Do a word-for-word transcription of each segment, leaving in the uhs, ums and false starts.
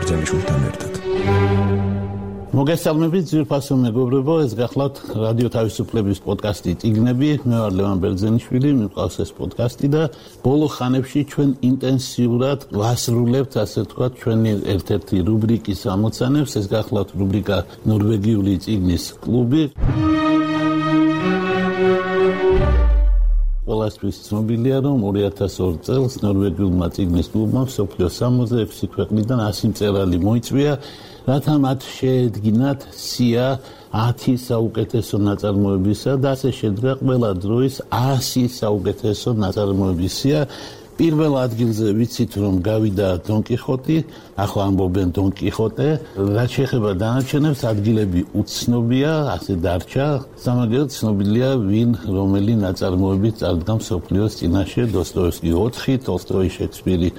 ბრძალიშვილთან ერთად. მოგესალმებით ძვირფასო მეგობრებო, ეს გახლავთ რადიო თავისუფლების პოდკასტი წიგნები. მე ვარ ლევან ბერძენიშვილი, მიყვარს ეს პოდკასტი და ბოლო ხანებში ჩვენ ინტენსიურად ვასრულებთ, ასე ვთქვათ, ჩვენი ერთ-ერთი რუბრიკის ამოცანებს. ეს გახლავთ რუბრიკა ნორვეგიული წიგნის კლუბი. ყველასთვის ცნობილია, რომ ორი ათას ორი წელს ნორვეგიულმა წიგნის კლუბმა მსოფლიოს სამოცდა ექვსი ქვეყნიდან ასი მწერალი მოიწვია, რათა მათ შეედგინათ სია ათი საუკეთესო ნაწარმოებისა და ასე შედგა ყველა დროის ასი საუკეთესო ნაწარმოების სია. პირველ ადგილზე ვიცით, რომ გავიდა დონ კიხოტი, ახლა ამბობენ დონ კიხოტე. რაც შეეხება დანარჩენებს, ადგილები უცნობია, ასე დარჩა. სამაგერად ცნობილია, ვინ რომელი ნაწარმოებით წარდგა მსოფლიოს წინაშე: დოსტოევსკი ოთხი, ტოლსტოი, შექსპირი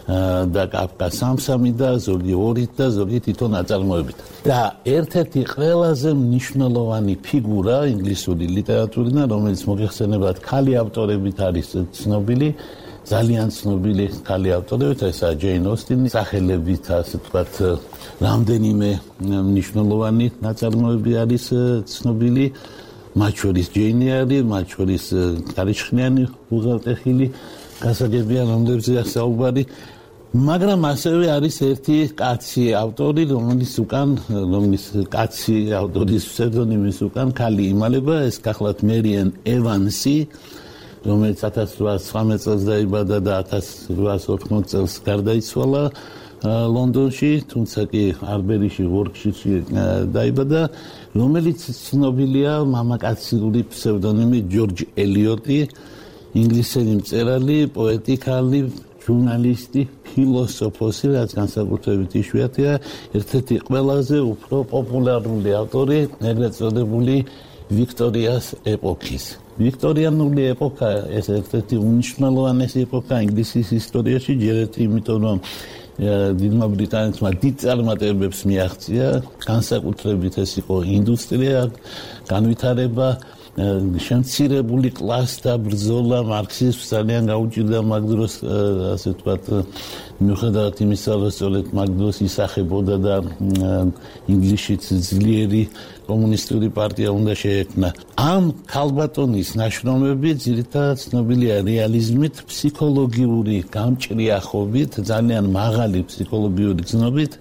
და კაფკა სამ-სამი და ზოგი ორი და ზოგი თითო ნაწარმოებით. და ერთ-ერთი ყველაზე მნიშვნელოვანი ფიგურა ინგლისური ლიტერატურიდან, რომელიც მოგეხსენებათ, ქალი ავტორებით არის ცნობილი, ძალიან ცნობილი ქალი ავტორებით, ესაა ჯეინ ოსტინი, სახელებით, ასე ვთქვათ, რამდენიმე მნიშვნელოვანი ნაწარმოები არის ცნობილი, მათ შორის ჯეინი არის, მათ შორის ქარიშხნიანი უღელტეხილი გასაგებია, რომლებზეა საუბარი. მაგრამ ასევე არის ერთი კაცი ავტორი, რომელიც უკან, რომლის კაცი ავტორის ფსევდონიმის უკან ქალი იმალება, ეს გახლავთ მერიენ ევანსი, რომელიც ათას რვაას ცხრამეტ წელს დაიბადა და ათას რვაას ოთხმოცდაოთხ წელს გარდაიცვალა ლონდონში, თუმცა კი არბერიში, ვორკშირში დაიბადა, რომელიც ცნობილია მამაკაცური ფსევდონიმით ჯორჯ ელიოტი, ინგლისელი მწერალი, პოეტი ქალი, ჟურნალისტი, ფილოსოფოსი, რაც განსაკუთრებით იშვიათია, ერთ-ერთი ყველაზე უფრო პოპულარული ავტორი, ეგრეთ წოდებული ვიქტორიას ეპოქის. ვიქტორიანული ეპოქა ეს ერთ-ერთი უმნიშვნელოვანესი ეპოქა ინგლისის ისტორიაში, ჯერ ერთი იმიტომ, რომ დიდმა ბრიტანეთმა დიდ წარმატებებს მიაღწია, განსაკუთრებით ეს იყო ინდუსტრია, განვითარება, შემცირებული კლასთა ბრძოლა, მარქსიზმს ძალიან გაუჭირდა მაგ დროს, ასე ვთქვათ, მიუხედავად იმისა, რომ სწორედ მაგ დროს ისახებოდა და ინგლისშიც ძლიერი კომუნისტური პარტია უნდა შეექმნა. ამ ქალბატონის ნაშრომები ძირითადად ცნობილია რეალიზმით, ფსიქოლოგიური გამჭრიახობით, ძალიან მაღალი ფსიქოლოგიური ცნობით,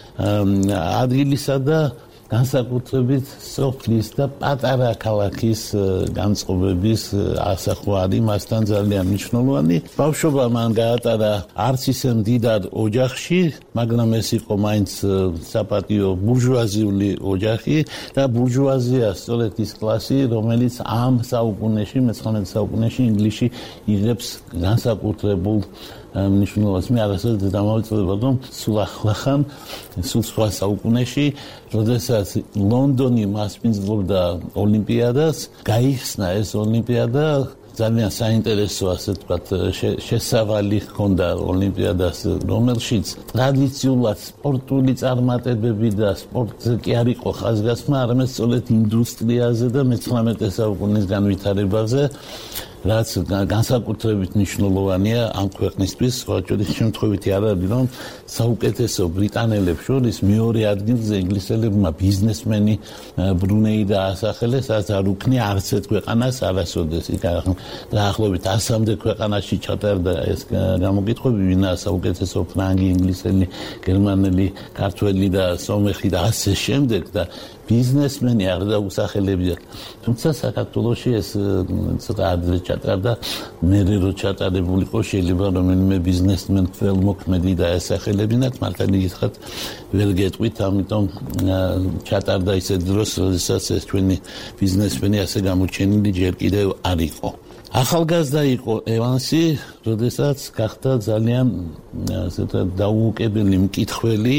ადგილისა და განსაკუთრებით სოფლის და პატარა ქალაქის განწყობების ასახვა არის მასთან ძალიან მნიშვნელოვანი. ბავშვობა მან გაატარა არც ისე მდიდარ ოჯახში, მაგრამ ეს იყო მაინც საპატიო ბურჟუაზიული ოჯახი და ბურჟუაზია სწორედ ის კლასი, რომელიც ამ საუკუნეში, მეცხრამეტ საუკუნეში ინგლისში იღებს განსაკუთრებულ მნიშვნელობას. მე არასოდეს დამოვიწყდება, რომ სულ ახლახან, სულ სხვა საუკუნეში, როდესაც ლონდონი მასპინძლობდა ოლიმპიადას, გაიხსნა ეს ოლიმპიადა, ძალიან საინტერესო, ასე ვთქვათ, შესავალი ჰქონდა ოლიმპიადას, რომელშიც ტრადიციულად სპორტული წარმატებები და სპორტზე კი არ იყო ხაზგასმა, არამედ სწორედ ინდუსტრიაზე და მეცხრამეტე საუკუნის განვითარებაზე, რაც განსაკუთრებით მნიშვნელოვანია ამ ქვეყნისთვის, სხვაჯერ შემთხვევითი არ არის, რომ საუკეთესო ბრიტანელებს შორის მეორე ადგილზე ინგლისელებმა ბიზნესმენი ბრუნეი დაასახელეს, რაც არ უქნია არც ერთ ქვეყანას არასოდეს. იქ დაახლოებით ასამდე ქვეყანაში ჩატარდა ეს გამოკითხვები, ვინაა საუკეთესო ფრანგი, ინგლისელი, გერმანელი, ქართველი და სომეხი და ასე შემდეგ და ბიზნესმენი არ დაუსახელებია. თუმცა საქართველოში ეს ცოტა ადრე ჩატარდა, მერე რო ჩატარებული იყო, შეიძლება რომელიმე ბიზნესმენ ველმოქმედი დაესახელებინათ, მართალი გითხრათ, ვერ გეტყვით, ამიტომ ჩატარდა ისე დროს, როდესაც ეს ჩვენი ბიზნესმენი ასე გამოჩენილი ჯერ კიდევ არ იყო. ახალგაზრდა იყო ევანსი, როდესაც გახდა ძალიან ასე დაუუკებელი მკითხველი,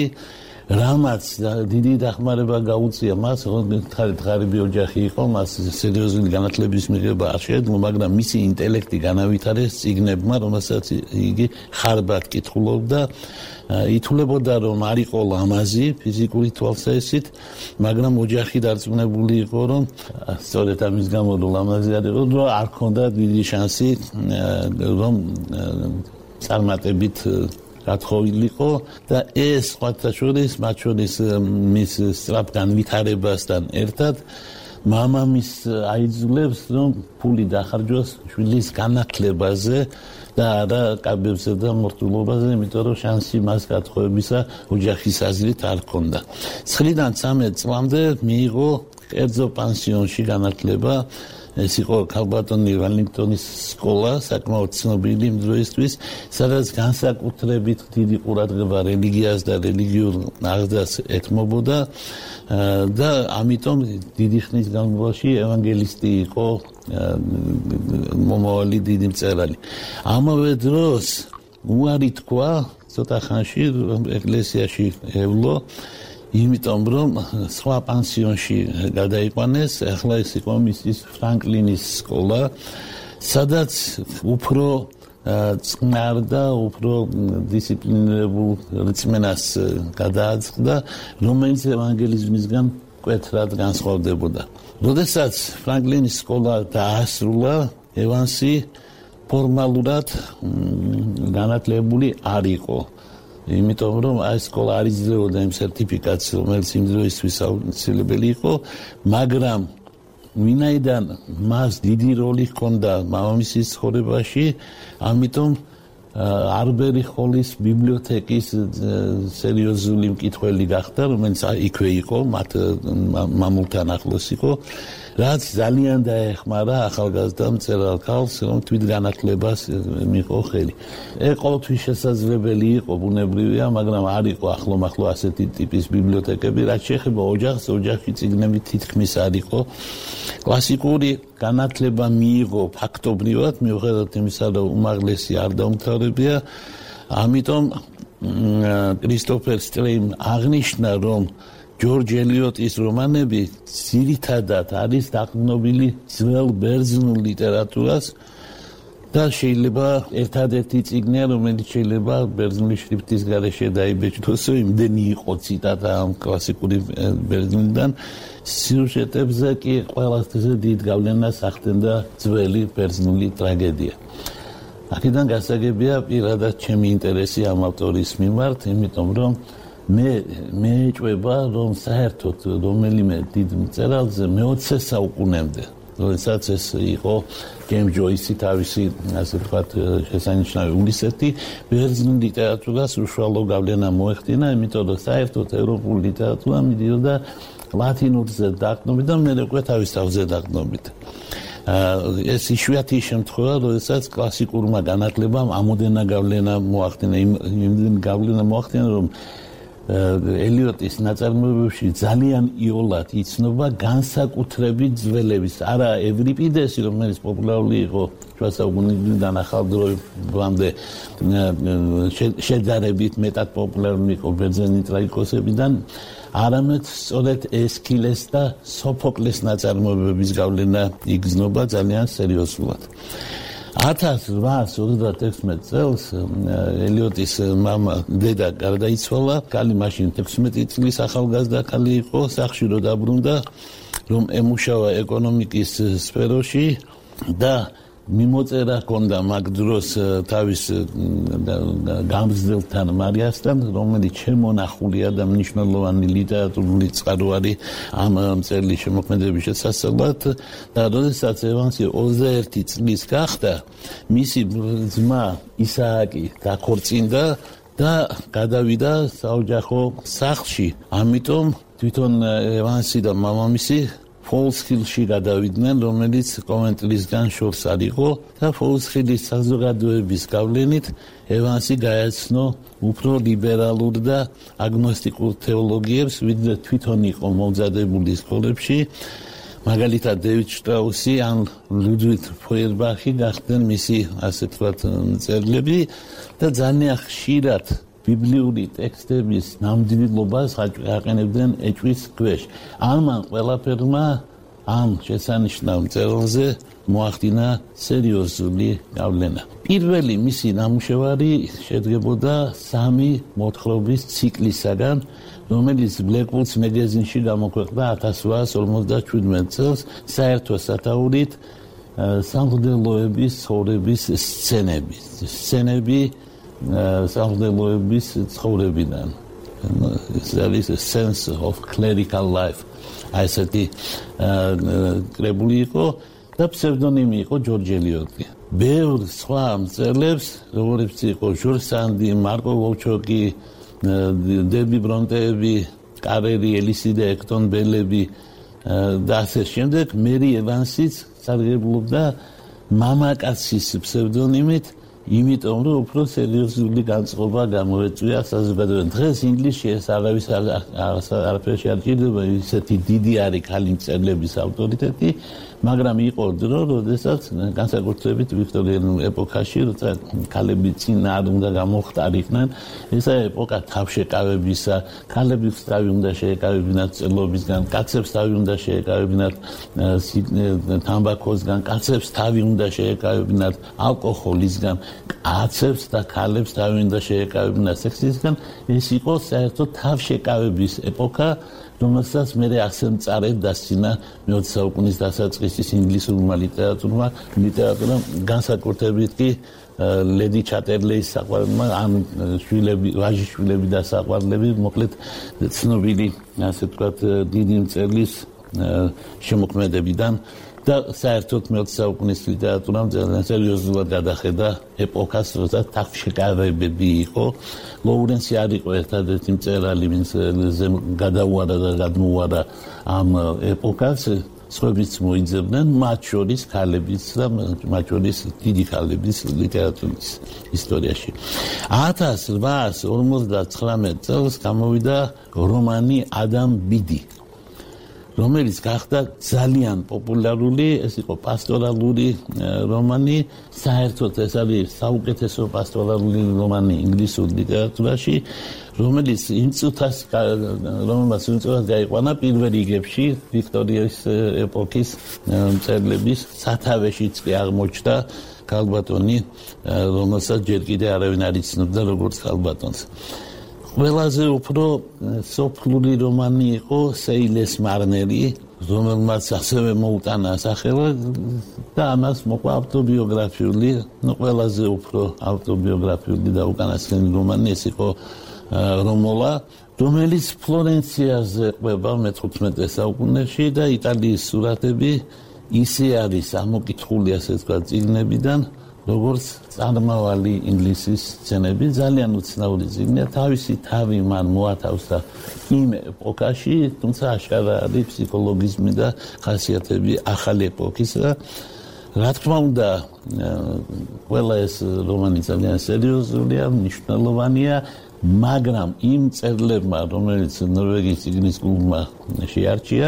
რამაც დიდი დახმარება გაუწია მას, ხარით ღარიბი ოჯახი იყო, მას სერიოზული განათლების მიღება არ შეეძლო, მაგრამ მისი ინტელექტი განავითარეს წიგნებმა, რომელსაც იგი ხარბად კითხულობდა. ითვლებოდა, რომ არ იყო ლამაზი ფიზიკური თვალსაჩინით, მაგრამ ოჯახი დარწმუნებული იყო, რომ სწორედ ამის გამო რომ ლამაზი არ იყო, რომ არ ქონდა დიდი შანსი, რომ წარმატებით გათხოვილიყო და ეს სხვათა შორის მათ შორის მის სწრაფ განვითარებასთან ერთად მამამის აიძულებს რომ ფული დახარჯოს შვილის განათლებაზე და არა კაბებზე და მორთულობაზე, იმიტომ რომ შანსი მას გათხოვებისა ოჯახის აზრით არ ჰქონდა. ცხრიდან ცამეტ წლამდე მიიღო კერძო პანსიონში განათლება. ეს იყო ქალბატონი ვალინგტონის სკოლა, საკმაოდ ცნობილი იმ დროისთვის, სადაც განსაკუთრებით დიდი ყურადღება რელიგიას და რელიგიურ აღზრდას ეთმობოდა და ამიტომ დიდი ხნის განმავლობაში ევანგელისტი იყო მომავალი დიდი მწერალი. ამავე დროს უარი თქვა ცოტა ხანში ეკლესიაში ევლო, იმიტომ რომ სხვა პანსიონში გადაიყვანეს, ახლა ეს იყო მისის ფრანკლინის სკოლა, სადაც უფრო წყნარ და უფრო დისციპლინირებულ რწმენას გადააწყდა, რომელიც ევანგელიზმისგან მკვეთრად განსხვავდებოდა. როდესაც ფრანკლინის სკოლა დაასრულა, ევანსი ფორმალურად განათლებული არ იყო. იმიტომ რომ აი სკოლა არ იძლეოდა იმ სერტიფიკატს, რომელიც იმ დროისთვის აუცილებელი იყო, მაგრამ ვინაიდან მას დიდი როლი ჰქონდა მამამისის ცხოვრებაში, ამიტომ არბერი ხოლის ბიბლიოთეკის სერიოზული მკითხველი გახდა, რომელიც იქვე იყო, მათ მამულთან ახლოს იყო, რაც ძალიან დაეხმარა ახალგაზრდა მწერალ ქალს, რომ თვით განათლებას მიიღო ხელი. ეს ყოველთვის შესაძლებელი იყო, ბუნებრივია, მაგრამ არ იყო ახლომახლო ასეთი ტიპის ბიბლიოთეკები, რაც შეეხება ოჯახს, ოჯახში წიგნები თითქმის არ იყო. კლასიკური განათლება მიიღო ფაქტობრივად, მიუხედავად იმისა, რომ უმაღლესი არ დაუმთავრებია, ამიტომ კრისტოფერ სტრეიმ აღნიშნა, რომ ჯორჯ ელიოტის რომანები ძირითადად არის დაყრდნობილი ძველ ბერძნულ ლიტერატურას და შეიძლება ერთადერთი წიგნია, რომელიც შეიძლება ბერძნული შრიფტის გარეშე დაიბეჭდოს, იმდენი იყო ციტატა ამ კლასიკური ბერძნულიდან. სიუჟეტებზე კი ყველაზე დიდ გავლენას ახდენდა ძველი ბერძნული ტრაგედია. აქედან გასაგებია პირადად ჩემი ინტერესი ამ ავტორის მიმართ, იმიტომ რომ მე მე ეჭვება, რომ საერთოდ რომელიმე დიდ მწერალზე მეოცე საუკუნემდე, როდესაც ეს იყო ჯეიმს ჯოისი თავისი, ასე ვთქვათ, შესანიშნავი უნივერსიტეტი, ბერძნულ ლიტერატურას უშუალო გავლენა მოეხდინა, იმიტომ რომ საერთოდ ევროპული ლიტერატურა მიდიოდა ლათინურზე დაყრდნობით და მე უკვე თავის თავზე დაყრდნობით. ეს იშვიათი შემთხვევა, როდესაც კლასიკურმა განათლებამ ამოდენა გავლენა მოახდინა, იმ გავლენა მოახდინა, რომ ელიოტის ნაწარმოებებში ძალიან იოლად იცნობა განსაკუთრებით ძველების, არა ევრიპიდესი, რომელიც პოპულარული იყო შუა საუკუნეებიდან ახალ დროებამდე, შედარებით მეტად პოპულარული იყო ბერძენი ტრაგიკოსებიდან, არამედ სწორედ ესქილეს და სოფოკლეს ნაწარმოებების გავლენა იგრძნობა ძალიან სერიოზულად. ათას რვაას ოცდათექვსმეტ წელს ელიოტის მამა დედა გარდაიცვალა, კალი მაშინ თექვსმეტი წლის ახალგაზრდა კალი იყო, სახლში რო დაბრუნდა, რომ ემუშავა ეკონომიკის სფეროში და მიმოწერა ჰქონდა მაგ დროს თავის გამზრდელთან მარიასთან, რომელიც შემონახულია და მნიშვნელოვანი ლიტერატურული წყაროარი ამ მწერლის შემოქმედების შესასწავლად და როდესაც ევანსი ოცდაერთი წლის გახდა, მისი ძმა ისააკი დაქორწინდა და გადავიდა საოჯახო სახლში. ამიტომ თვითონ ევანსი და მამამისი ფოლსხილში გადავიდნენ, რომელიც კომენტრისგან შორს არ იყო და ფოლსხილის საზოგადოების გავლენით ევანსი გაეცნო უფრო ლიბერალურ და აგნოსტიკურ თეოლოგიებს, ვიდრე თვითონ იყო მომზადებული სკოლებში. მაგალითად დევიდ შტრაუსი ან ლუდვიგ ფოიერბახი გახდნენ მისი, ასე ვთქვათ, მწერლები და ძალიან ხშირად ბიბლიური ტექსტების ნამდვილობას აყენებდნენ ეჭვის ქვეშ. ამან ყველაფერმა ამ შესანიშნავ მწერალზე მოახდინა სერიოზული გავლენა. პირველი მისი ნამუშევარი შედგებოდა სამი მოთხრობის ციკლისაგან, რომელიც Blackwood's Magazine-ში გამოქვეყნდა ათას რვაას ორმოცდაჩვიდმეტ წელს, საერთო სათაურით სამღვდელოების ცხოვრების სცენები. სცენები სამღვდელოების ცხოვრებიდან. There is a sense of clerical life. აი ესეთი კრებული იყო და ფსევდონიმი იყო ჯორჯ ელიოტი. ბევრ სხვა მწერლებს, როგორიც იყო ჟორჟ სანდი, მარკო ვოჩოკი, დები ბრონტეები, კარერი, ელისიდა ექტონ ბელები და ასე შემდეგ, მერი ევანსიც სარგებლობდა მამაკაცის ფსევდონიმით, იმიტომ რომ უფრო სერიოზული განწყობა გამოეწვია საზოგადოებამ. დღეს ინგლისში ეს არავის არაფერში არ ჭირდება ისეთი დიდი არის ქალი მწერლების ავტორიტეტი, მაგრამ იყო დრო, როდესაც განსაკუთრებით ვიქტორიანულ ეპოქაში, როცა ქალები წინ არ უნდა გამოხტარიყვნენ, ესა ეპოქა თავშეკავებისა, ქალებს თავი უნდა შეეკავებინათ წერლობისგან, კაცებს თავი უნდა შეეკავებინათ თამბაქოსგან, კაცებს თავი უნდა შეეკავებინათ ალკოჰოლისგან, კაცებს და ქალებს თავი უნდა შეეკავებინათ სექსისგან. ეს იყო საერთოდ თავშეკავების ეპოქა, რომელსაც მე ახსენ წარედ დასცინა მეოცე საუკუნის დასაწყისის ინგლისურმა ლიტერატურმა, ლიტერატურამ განსაკუთრებით კი ლედი ჩატერლეის საყვარელმა, ან შვილები, ვაჟიშვილები და საყვარლები, მოკლედ ცნობილი, ასე ვთქვათ, დიდი მწერლის შემოქმედებიდან და საერთოდ მეოცე საუკუნის ლიტერატურამ ძალიან სერიოზულად გადახედა ეპოქას, როდესაც თავშეკავებები იყო. ლოურენსი არ იყო ერთადერთი მწერალი, ვინც გადაუარა და გადმოუარა ამ ეპოქას, სხვაებიც მოიძებდნენ, მათ შორის ქალებიც და მათ შორის დიდი ქალების ლიტერატურის ისტორიაში. ათას რვაას ორმოცდაცხრამეტ წელს გამოვიდა რომანი ადამ ბიდი, რომელიც გახდა ძალიან პოპულარული, ეს იყო პასტორალური რომანი, საერთოდ ეს არის საუკეთესო პასტორალური რომანი ინგლისურ ლიტერატურაში, რომელიც იმ წუთას, რომელმაც იმ წუთას გაიყვანა პირველ რიგებში ვიქტორიის ეპოქის მწერლების სათავეშიც კი აღმოჩნდა ქალბატონი, რომელსაც ჯერ კიდე არავინ არ იცნობდა როგორც ქალბატონს. ყველაზე უფრო სოფლური რომანი იყო სეილეს მარნერი, რომელმაც ასევე მოუტანა სახელა და ამას მოყვა ავტობიოგრაფიული, ნუ ყველაზე უფრო ავტობიოგრაფიული და უკანასკნელი რომანი ეს იყო რომოლა, რომელიც ფლორენციაზე ყვება მეთხუთმეტე საუკუნეში და იტალიის სურათები ისე არის ამოკითხული, ასე ვთქვათ, წიგნებიდან, როგორც წარმავალი ინგლისის სცენები, ძალიან უცნაური წიგნია, თავისი თავი მან მოათავსა იმ ეპოქაში, თუმცა აშკარა არის ფსიქოლოგიზმი და ხასიათები ახალი ეპოქისა. რა თქმა უნდა, ყველა ეს რომანი ძალიან სერიოზულია, მნიშვნელოვანია, მაგრამ იმ მწერლებმა, რომელიც ნორვეგიის წიგნის კლუბმა შეარჩია,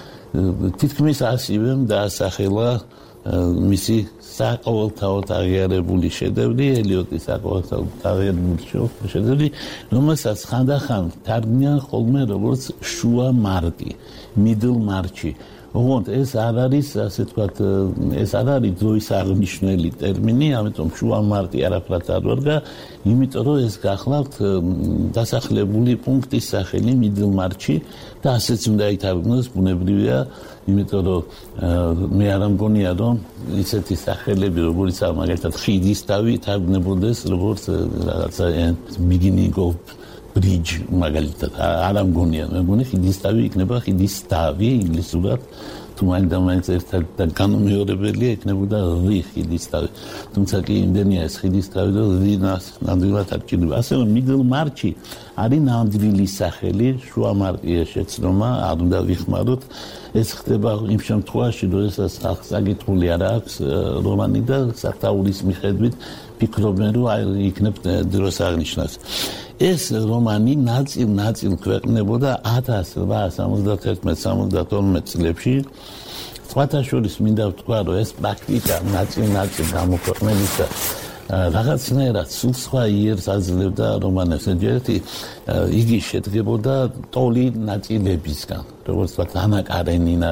თითქმის ასივემ დაასახელა მისი საყოველთაოდ აღიარებული შედევრი, ელიოტის საყოველთაოდ აღიარებული შედევრი, რომელსაც ხანდახან თარგმნიან ხოლმე როგორც შუა მარკი, middle march. ოღონდ ეს არ არის, ასე ვთქვათ, ეს არ არის დროის აღნიშნული ტერმინი, ამიტომ შუა მარტი არაფრად არ ვარგა, იმიტომ რომ ეს გახლავთ დასახლებული პუნქტის სახელი middle march და ასეც უნდა ითარგმნოს, ბუნებრივია, იმიტომ რომ მე არ მგონია რომ ისეთი სახელები როგორც მაგალითად ხიდის თავი თარგმნებოდეს როგორც რაღაცა beginning of bridge მაგალითად არ მგონია, მე მგონი ხიდის თავი იქნება ხიდის თავი ინგლისურად, თუ მაინც ერთად განმეორებელია იქნებოდა რი ხიდის თავი, თუმცა კი იმდენია ეს ხიდის თავი და რინას ნამდვილად არ ჭირდება. ასევე middle march არის ნამდვილი სახელი, შუა მარტია შეცდომა, არ უნდა ვიხმაროთ. ეს ხდება იმ შემთხვევაში, როდესაც საკითხული არ აქვს რომანი და საფრთხის მიხედვით ფიქრობენ, რომ აი იქნებ დროს აღნიშნავს. ეს რომანი ნაწილ-ნაწილ ქვეყნდებოდა ათას რვაას სამოცდათერთმეტ სამოცდათორმეტ წლებში. სხვათა შორის მინდა ვთქვა, რომ ეს პრაქტიკა ნაწილ-ნაწილ გამოქვეყნებისა რაღაცნაირად სულ სხვა იერს აძლევდა რომანებს. ერთი იგი შედგებოდა ტოლი ნაწილებისგან, როგორც ვთქვათ, ანა კარენინა,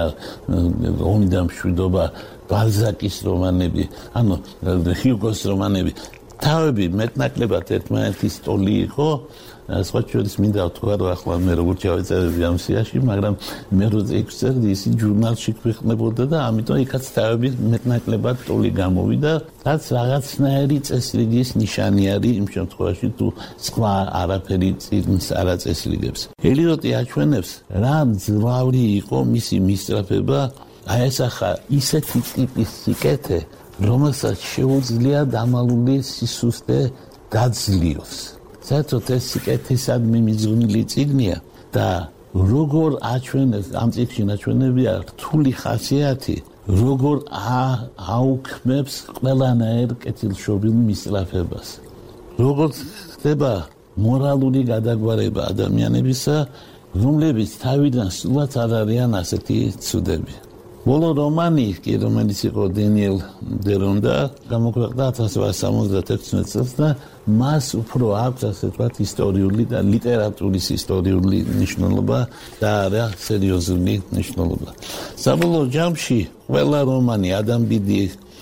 ომი და მშვიდობა, ბალზაკის რომანები, ანუ ჰიუგოს რომანები. თავები მეტნაკლებად ერთმანეთის ტოლი იყო სხვა შორის მინდა ვთქვა რომ ახლა მე როგორ ჩავეწერები ამ სიაში მაგრამ მე როცა ექვსერდი ისი ჟურნალში გვიხნებოდა და ამიტომ იქაც თავები მეტნაკლებად ტოლი გამოვიდა რაც რაღაცნაირი წესრიგის ნიშანი არის იმ შემთხვევაში თუ სხვა არაფერი წიგნს არ აწესრიგებს ელიოტი აჩვენებს რა მძლავრი იყო მისი მისწრაფება აი ეს ახლა ისეთი ტიპის სიკეთე რომელსაც შეუძლია დამალული სისუსტე დაძლიოს საერთოდ ეს სიკეთისადმი მიძღვნილი წიგნია და როგორ აჩვენებს ამ წიგნში აჩვენებია რთული ხასიათი როგორ აუქმებს ყველანაირ კეთილშობილ მისწრაფებას როგორ ხდება მორალური გადაგვარება ადამიანებისა რომლებიც თავიდან სულაც არ არიან ასეთი ცუდები ბოლო რომანი კი რომელიც იყო დენიელ დერონდა გამოქვეყნდა ათას ათასრვაასი სამოცდათექვსმეტ წელს და მას უფრო აქვს ასე ვთქვათ ისტორიული და ლიტერატურის ისტორიული მნიშვნელობა და არა სერიოზული მნიშვნელობა. საბოლოო ჯამში ყველა რომანი ადამ ბიდი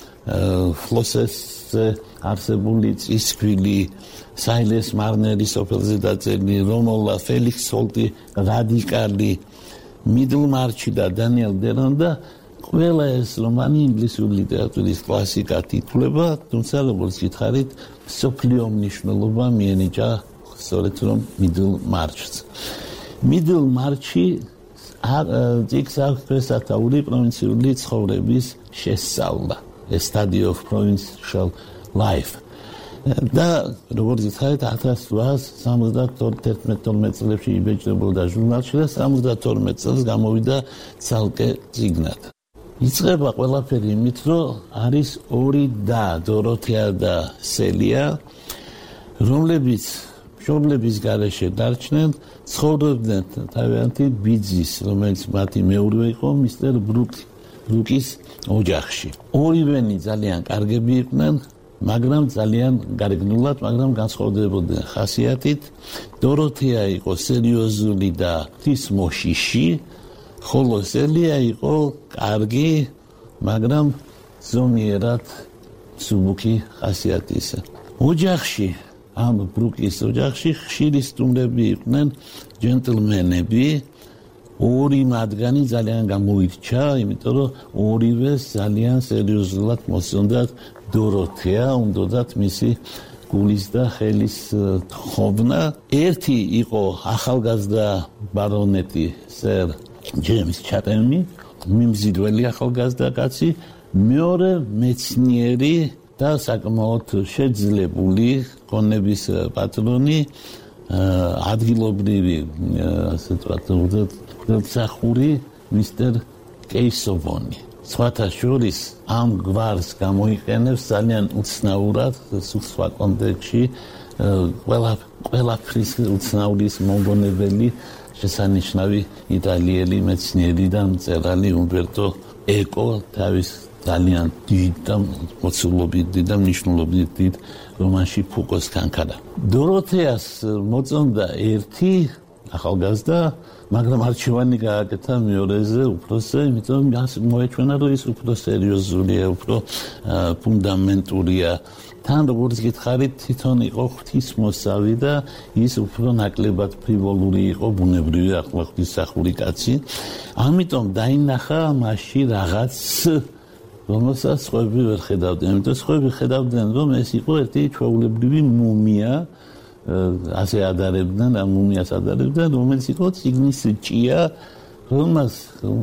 ფლოსესზე არსებული წისქვილი საილეს მარნერის ოფელზე დაწერილი რომოლა ფელიქს ჰოლტი რადიკალი მიდლმარჩი და დანიელ დერონდა ყველა ეს რომანი ინგლისური ლიტერატურის კლასიკად ითვლება, თუმცა როგორც გითხარით, მსოფლიო მნიშვნელობა მიენიჭა სწორედ რომ მიდლმარჩს. მიდლმარჩი წიგნს აქვს დღესათაური პროვინციული ცხოვრების შესწავლა, a study of provincial life. და როგორც გითხარით ათას ათასრვაასი სამოცდათერთმეტ წლებში იბეჭდებოდა ჟურნალში და სამოცდათორმეტ წელს გამოვიდა ცალკე წიგნად. იწყება ყველაფერი იმით, რომ არის ორი და დოროთეა და სელია, რომლებიც მშობლების გარეშე დარჩნენ, ცხოვრობდნენ თავიანთი ბიძის, რომელიც მათი მეურვე იყო, მისტერ ბრუკის ოჯახში. ორივენი ძალიან კარგები იყვნენ, მაგრამ ძალიან გარეგნულად, მაგრამ განსხვავდებოდნენ ხასიათით. დოროთეა იყო სერიოზული და ღვთისმოშიში, ხოლო სელია იყო კარგი, მაგრამ ზომიერად მსუბუქი ხასიათისა. ოჯახში, ამ ბრუკის ოჯახში ხშირი სტუმრები იყვნენ ჯენტლმენები, ორი მათგანი ძალიან გამოირჩა, იმიტომ რომ ორივეს ძალიან სერიოზულად მოსწონდათ დოროთეა, უნდათ მისი გულის და ხელის თხოვნა. ერთი იყო ახალგაზრდა ბარონეტი სერ ჯეიმს ჩატემი, მიმზიდველი ახალგაზრდა კაცი, მეორე მეცნიერი და საკმაოდ შეძლებული ქონების პატრონი, ადგილობრივი, ასე ვთქვათ, ღვთისმსახური მისტერ კეისოვონი. სხვათა შორის ამ გვარს გამოიყენებს ძალიან უცნაურად სხვა კონტექსტში ყველა ყველაფრის უცნაურის მომგონებელი შესანიშნავი იტალიელი მეცნიერი და მწერალი უმბერტო ეკო თავის ძალიან დიდ და მოცულობით და მნიშვნელობით დიდ რომანში ფუკოს კანკადა. დოროთეას მოწონდა ერთი ახალგაზრდა, მაგრამ არჩევანი გააკეთა მეორეზე უფროსზე, იმიტომ მოეჩვენა, რომ ის უფრო სერიოზულია, უფრო ფუნდამენტურია. თან როგორც გითხარით, თვითონ იყო ღვთისმოსავი და ის უფრო ნაკლებად ფრივოლური იყო, ბუნებრივი ახლა ღვთისმსახური კაცი. ამიტომ დაინახა მასში რაღაც რომელსაც სხვები ვერ ხედავდნენ. ამიტომ სხვები ხედავდნენ, რომ ეს იყო ერთი ჩვეულებრივი მუმია, ასე ადარებდნენ, ამ მუმიას ადარებდნენ, რომელიც იყო წიგნის ჭია, რომელს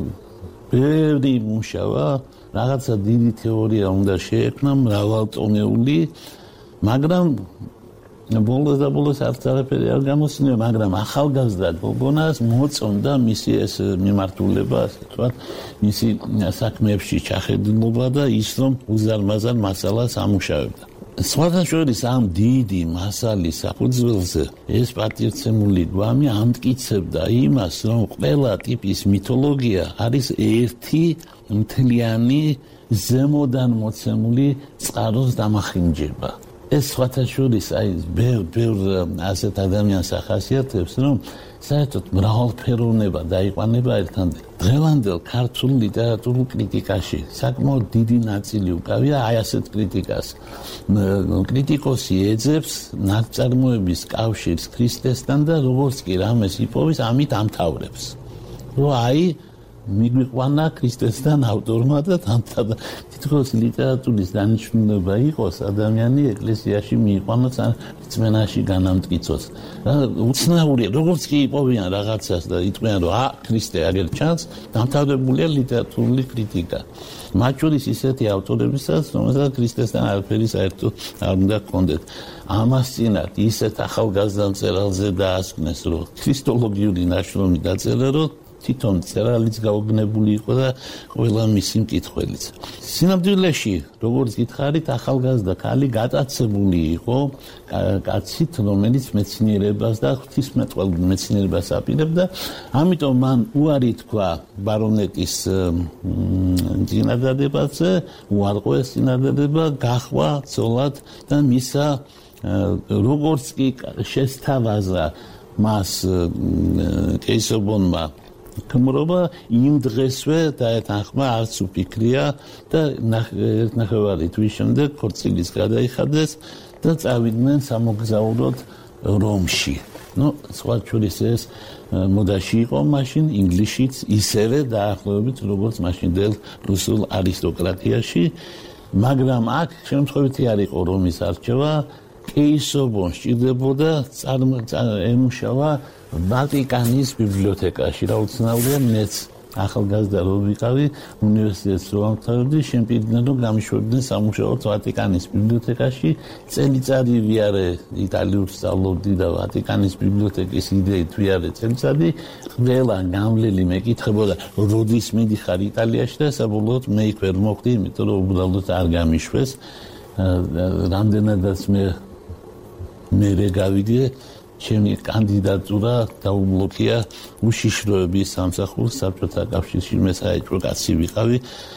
ბევრი მუშავა, რაღაცა დიდი თეორია უნდა შეექმნა, მრავალტომეული, მაგრამ ბოლოს და ბოლოს არც არაფერი არ გამოსცნია, მაგრამ ახალგაზრდა გოგონას მოწონდა მისი ეს მიმართულება, ასე ვთქვათ, მისი საქმეებში ჩახედულობა და ის რომ უზარმაზარ მასალას ამუშავებდა. სხვათა შორის ამ დიდი მასალის საფუძველზე ეს პატივცემული გვამი ამტკიცებდა იმას, რომ ყველა ტიპის მითოლოგია არის ერთი მთლიანი ზემოდან მოცემული წყაროს დამახინჯება. ეს სხვათა შორის აი ბევრ ბევრ ასეთ ადამიანს ახასიათებს, რომ საერთოდ მრავალფეროვნება დაიყვანება ერთამდე. დღევანდელ ქართულ ლიტერატურულ კრიტიკაში საკმაოდ დიდი ნაწილი უკავია აი ასეთ კრიტიკას. კრიტიკოსი ეძებს ნაწარმოების კავშირს ქრისტესთან და როგორც კი რამეს იპოვის, ამით ამთავრებს. რომ აი მიგვიყვანა ქრისტესთან ავტორმა და თამთა თითქოს ლიტერატურის დანიშნულება იყოს ადამიანი ეკლესიაში მიიყვანოს ან რწმენაში განამტკიცოს. უცნაურია, როგორც კი იპოვიან რაღაცას და იტყვიან, რომ ა ქრისტე აგერ ჩანს, დამთავრებულია ლიტერატურული კრიტიკა. მათ შორის ისეთი ავტორებისაც, რომელსაც ქრისტესთან არაფერი საერთო არ უნდა ჰქონდეთ. ამას წინათ ისეთ ახალგაზრდა მწერალზე დაასკვნეს, რომ ქრისტოლოგიური ნაშრომი დაწერა, რომ თვითონ წერალიც გაოგნებული იყო და ყველა მისი მკითხველიც. სინამდვილეში, როგორც გითხარით, ახალგაზრდა ქალი გატაცებული იყო კაცით, რომელიც მეცნიერებას და ღვთისმეტყველურ მეცნიერებას აპირებდა, ამიტომ მან უარი თქვა ბარონეტის წინადადებაზე, უარყო ეს წინადადება, გახვა ცოლად და მისა როგორც კი შესთავაზა მას კეისობონმა ქმრობა, იმ დღესვე დაეთანხმა არც უფიქრია და ერთნახევარი თვის შემდეგ ქორწილიც გადაიხადეს და წავიდნენ სამოგზაუროდ რომში. ნუ სხვა შორის ეს მოდაში იყო მაშინ ინგლისშიც ისევე დაახლოებით როგორც მაშინდელ რუსულ არისტოკრატიაში, მაგრამ აქ შემთხვევითი არ იყო რომის არჩევა, კეისობონს სჭირდებოდა ემუშავა ვატიკანის ბიბლიოთეკაში. რა უცნაურია, მეც ახალგაზრდა რო ვიყავი, უნივერსიტეტს რო ამთავრებდი, შემპირდნენ რომ გამიშვებდნენ სამუშაოდ ვატიკანის ბიბლიოთეკაში. წელიწადი ვიარე იტალიურს სწავლობდი და ვატიკანის ბიბლიოთეკის იდეით ვიარე წელიწადი. ყველა გამვლელი მეკითხებოდა, როდის მიდიხარ იტალიაში და საბოლოოდ მე იქ ვერ მოხვდი, იმიტომ რომ უბრალოდ არ გამიშვეს. რამდენადაც მე მე გავიგე, ჩემი კანდიდატურა დაუბლოკია უშიშროების სამსახურს საბჭოთა კავშირში, მე საერთო კაცი ვიყავი,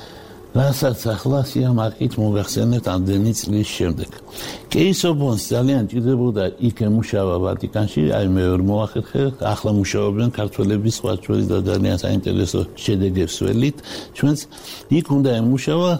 რასაც ახლა სიამაყით მოგახსენებთ ამდენი წლის შემდეგ. კეისობონს ძალიან ჭირდებოდა იქ ემუშავა ვატიკანში, აი მე ვერ მოახერხე, ახლა მუშაობენ ქართველები სხვა შორის და ძალიან საინტერესო შედეგებს ველით, ჩვენც იქ უნდა ემუშავა.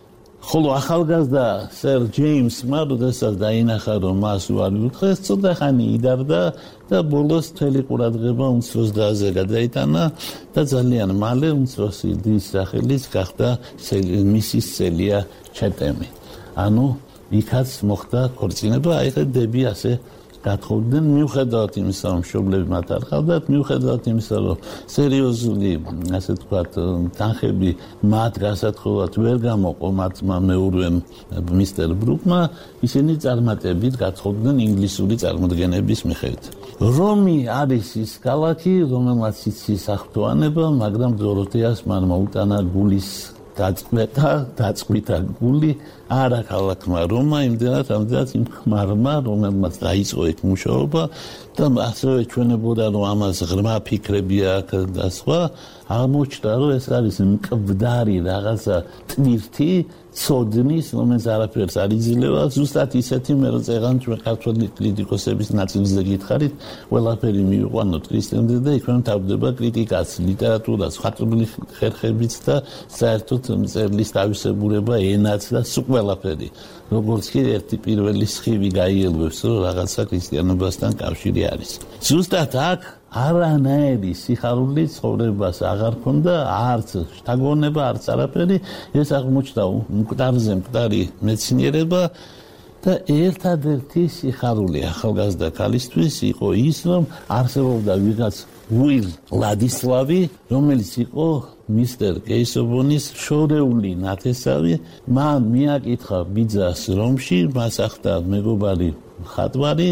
ხოლო ახალგაზრდა სერ ჯეიმსმა, როდესაც დაინახა, რომ მას უარი უთხრეს, ცოტა ხანი იდარდა და ბოლოს მთელი ყურადღება უმცროს დაზე გადაიტანა და ძალიან მალე უმცროსი დის სახელიც გახდა მისის სელია ჩეტემი. ანუ იქაც მოხდა ქორწინება, აი ხე დები ასე გათხოვდნენ, მიუხედავად იმისა, რომ მშობლები მათ არ ჰყავდათ, მიუხედავად იმისა, რომ სერიოზული, ასე ვთქვათ, თანხები მათ გასათხოვად ვერ გამოყო მათმა მეურვემ მისტერ ბრუკმა, ისინი წარმატებით გათხოვდნენ ინგლისური წარმოდგენების მიხედვით. რომი არის ის ქალაქი, რომელმაც იცის ახტოვანება, მაგრამ დოროთეას მან მოუტანა გულის დაწყვეტა, დაწყვიტა გული არა ქალაქმა რომა, იმდენად რამდენად იმ ხმარმა, რომელმაც დაიწყო იქ მუშაობა და ასევე ჩვენებოდა, რომ ამას ღრმა ფიქრები აქვს და სხვა, აღმოჩნდა, რომ ეს არის მკვდარი რაღაცა ტვირთი, ცოდნის, რომელიც არაფერს არ იძლევა, ზუსტად ისეთი მე რო წეღან ჩვენ ქართველი კრიტიკოსების ნაწილზე გითხარით, ყველაფერი მივიყვანოთ ქრისტემდე და იქ მთავრდება კრიტიკაც, ლიტერატურაც, ხატული ხერხებიც და საერთოდ მწერლის თავისებურება, ენაც და სულ ყველაფერი. როგორც კი ერთი პირველი სხივი გაიელვებს, რომ რაღაცა ქრისტიანობასთან კავშირი არის. ზუსტად აქ არანაირი სიხარული ცხოვრებას აღარ ქონდა, არც შთაგონება, არც არაფერი, ეს აღმოჩნდა მკვდარზე მკვდარი მეცნიერება და ერთადერთი სიხარული ახალგაზრდა ქალისთვის იყო ის, რომ არსებობდა ვიღაც უილ ლადისლავი, რომელიც იყო მისტერ კეისობონის შორეული ნათესავი, მან მიაკითხა ბიძას რომში, მას ახდა მეგობარი მხატვარი,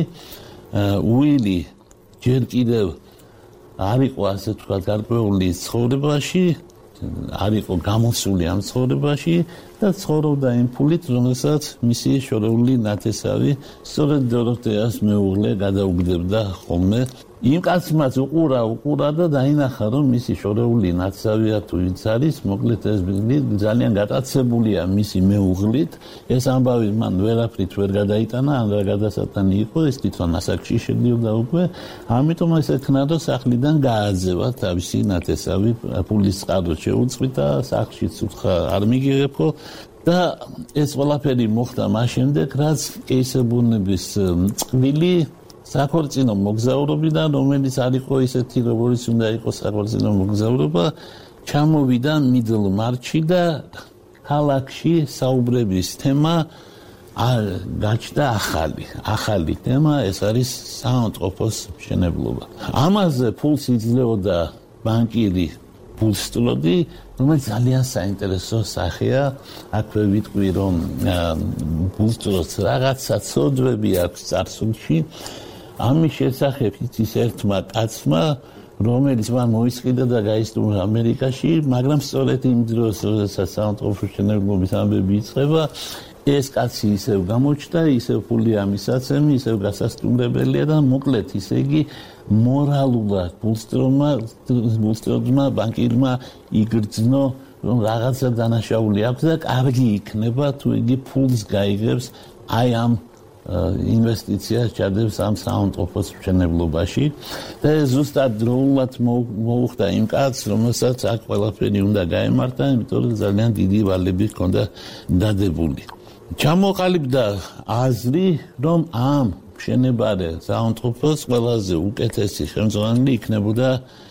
უილი ჯერ კიდევ არ იყო ასე თქვა გარკვეული ცხოვრებაში, არ იყო გამოსული ამ ცხოვრებაში და ცხოვრობდა იმ ფულით, რომელსაც მისი შორეული ნათესავი სწორედ დოროთეას მეუღლე გადაუგდებდა ხოლმე იმ კაცმაც უყურა უყურა და დაინახა რომ მისი შორეული ნაცავია თუ ვინც არის მოკლედ ეს ძალიან გატაცებულია მისი მეუღლით ეს ამბავი მან ვერაფრით ვერ გადაიტანა ან რა გადასატანი იყო ეს თვითონ ასაკში შედიოდა უკვე ამიტომ ეს ეთქნა რომ სახლიდან გააძევა თავისი ნათესავი პულის წყარო შეუწყვიტა სახლშიც უთხრა არ მიგიღებო და ეს ყველაფერი მოხდა მას შემდეგ რაც კეისერბუნების წყვილი საქორწინო მოგზაურობიდან რომელიც არ იყო ისეთი როგორც უნდა იყოს საქორწინო მოგზაურობა ჩამოვიდა მიდლმარჩი და ქალაქში საუბრების თემა გაჩნდა ახალი ახალი თემა ეს არის საავადმყოფოს მშენებლობა ამაზე ფულს იძლეოდა ბანკირი ბულსტროდი რომელიც ძალიან საინტერესო სახეა აქვე ვიტყვი რომ ბულსტროდს რაღაცა ცოდვები აქვს წარსულში ამის შესახებ ის ერთმა კაცმა რომელიც მან მოისყიდა და გაისტუმრა ამერიკაში მაგრამ სწორედ იმ დროს როდესაც საავადმყოფოს მშენებლობის ამბები იწყება ეს კაცი ისევ გამოჩნდა ისევ ფული ამისაცემი ისევ გასასტუმრებელია და მოკლედ ისე იგი მორალურად ბულსტროდმა ბულსტროდმა ბანკირმა იგრძნო რომ რაღაცა დანაშაული აქვს და კარგი იქნება თუ იგი ფულს გაიგებს აი ამ ინვესტიციას ჩადებს ამ საავადმყოფოს მშენებლობაში და ეს ზუსტად დროულად მოუხდა იმ კაცს რომელსაც აქ ყველაფერი უნდა გაემართა იმიტომ რომ ძალიან დიდი ვალები ჰქონდა დადებული ჩამოყალიბდა აზრი რომ ამ მშენებარე საავადმყოფოს ყველაზე უკეთესი ხელმძღვანელი იქნებოდა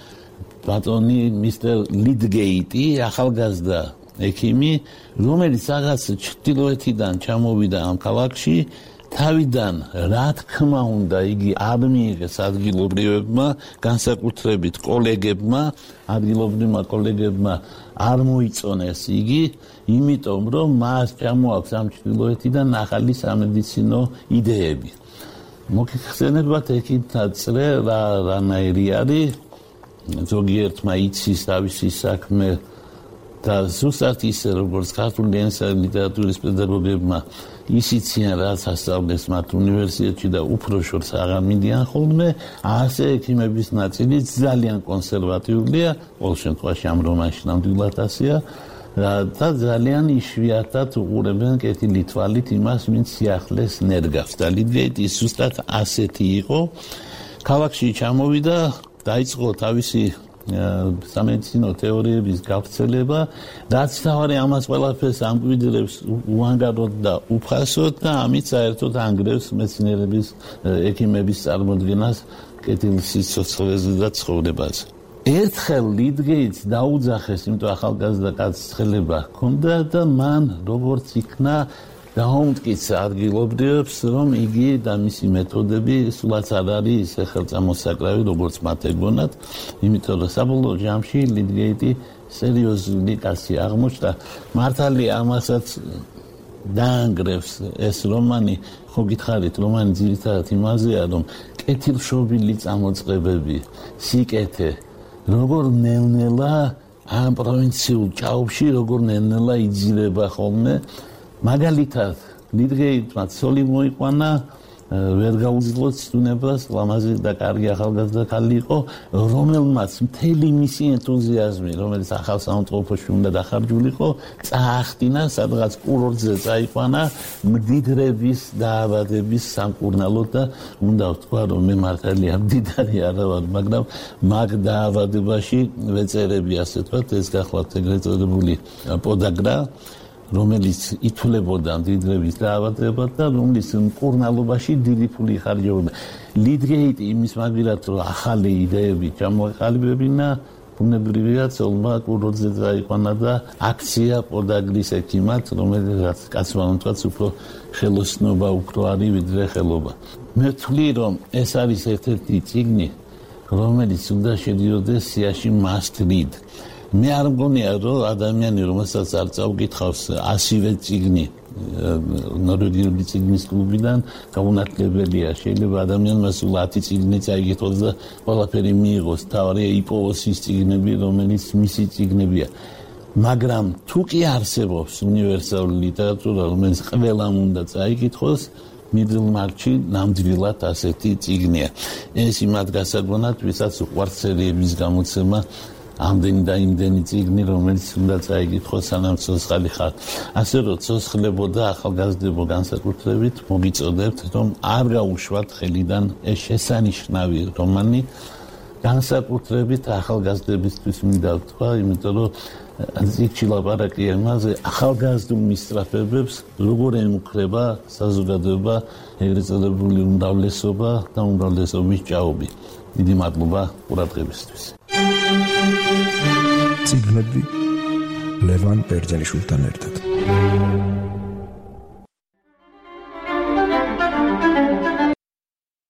ბატონი მისტერ ლიდგეიტი ახალგაზრდა ექიმი რომელიც რაღაც ჩრდილოეთიდან ჩამოვიდა ამ ქალაქში თავიდან რა თქმა უნდა იგი არ მიიღეს ადგილობრივებმა განსაკუთრებით კოლეგებმა ადგილობრივმა კოლეგებმა არ მოიწონეს იგი იმიტომ რომ მას ჩამოაქვს ამ ჩრდილოეთიდან ახალი სამედიცინო იდეები მოგიხსენებათ ეკითხა წრე რა რანაირი არის ზოგიერთმა იცის თავისი საქმე და ზუსტად ისე როგორც ქართული ენისა და ლიტერატურის პედაგოგებმა ისიციან რაც ასწავლეს მათ უნივერსიტეტში და უფრო შორს აღარ მიდიან ხოლმე ასე ექიმების ნაწილი ძალიან კონსერვატიულია ყოველ შემთხვევაში ამ რომანში ნამდვილად ასეა და ძალიან იშვიათად უყურებენ კეთილი თვალით იმას ვინც სიახლეს ნერგავს და ლიდგეიტი ზუსტად ასეთი იყო ქალაქში ჩამოვიდა დაიწყო თავისი სამედიცინო თეორიების გავრცელება რაც თავარი ამას ყველაფერს ამკვიდრებს უანგაროდ და უფასოდ და ამით საერთოდ ანგრევს მეცნიერების ექიმების წარმოდგენას კეთილ სიცოცხლეზე და ცხოვრებაზე ერთხელ ლიდგეიტს დაუძახეს იმიტომ ახალგაზრდა კაცს ხელება ჰქონდა და მან როგორც იქნა დაუმტკიცა ადგილობრივებს რომ იგი და მისი მეთოდები სულაც არ არის ისე ხელწამოსაკრავი როგორც მათ ეგონათ იმიტომ რომ საბოლოო ჯამში ლიდგეიტი სერიოზული კაცი აღმოჩნდა მართალია ამასაც დაანგრევს ეს რომანი ხო გითხარით რომანი ძირითადად იმაზეა რომ კეთილშობილი წამოწყებები სიკეთე როგორ ნელ-ნელა ამ პროვინციულ ჭაობში როგორ ნელ-ნელა იძილება ხოლმე მაგალითად ლიდგეიტმა ცოლი მოიყვანა ვერ გაუძლო ცნებას ლამაზი და კარგი ახალგაზრდა ქალი იყო რომელმაც მთელი მისი ენთუზიაზმი რომელიც ახალ საავადმყოფოში უნდა დახარჯულიყო წაახტინა სადღაც კურორტზე წაიყვანა მდიდრების დაავადების სამკურნალოდ და უნდა ვთქვა რომ მე მართალია მდიდარი არა ვარ მაგრამ მაგ დაავადებაში ვეწერები ასე ვთქვათ ეს გახლავთ ეგრეთ წოდებული პოდაგრა რომელიც ითვლებოდა მდიდრების დაავადებად და რომლის მკურნალობაში დიდი ფული ხარჯებოდა. ლიდგეიტი იმის მაგილად რომ ახალი იდეები ჩამოეყალიბებინა ბუნებრივია ცოლმა კურორტზე წაიყვანა და აქცია პოდაგრის ექიმად რომელიც კაცმა თქვაც უფრო ხელოსნობა უფრო არის ვიდრე ხელობა. მე ვთვლი რომ ეს არის ერთ-ერთი წიგნი რომელიც უნდა შედიოდეს სიაში must read. მე არ მგონია რომ ადამიანი რომელსაც არ წავკითხავს ასივე წიგნი ნორვეგიული წიგნის კლუბიდან გაუნათლებელია შეიძლება ადამიანმა სულ ათი წიგნი წაიგეთოს და ყველაფერი მიიღოს თავარია იპოვოს ის წიგნები რომელიც მისი წიგნებია მაგრამ თუ კი არსებობს უნივერსალური ლიტერატურა რომელიც ყველამ უნდა წაიკითხოს მიდლმარჩი ნამდვილად ასეთი წიგნია. ეს იმად გასაგონად, ვისაც უყვართ სერიების გამოცემა, ამდენი და იმდენი წიგნი, რომელიც უნდა წაიგითხო სანამ ცოცხალი ხარ. ასე რომ ცოცხლებოდა ახალგაზრდებო განსაკუთრებით მოგიწოდებთ, რომ არ გაუშვათ ხელიდან ეს შესანიშნავი რომანი, განსაკუთრებით ახალგაზრდებისთვის მინდა ვთქვა, იმიტომ რომ ზიგჩი ლაპარაკია იმაზე, ახალგაზრდულ მისწრაფებებს როგორ ემუქრება საზოგადოება, ეგრეთ წოდებული უმრავლესობა და უმრავლესობის ჭაობი. დიდი მადლობა ყურადღებისთვის. წიგნები ლევან ბერძენიშვილთან ერთად.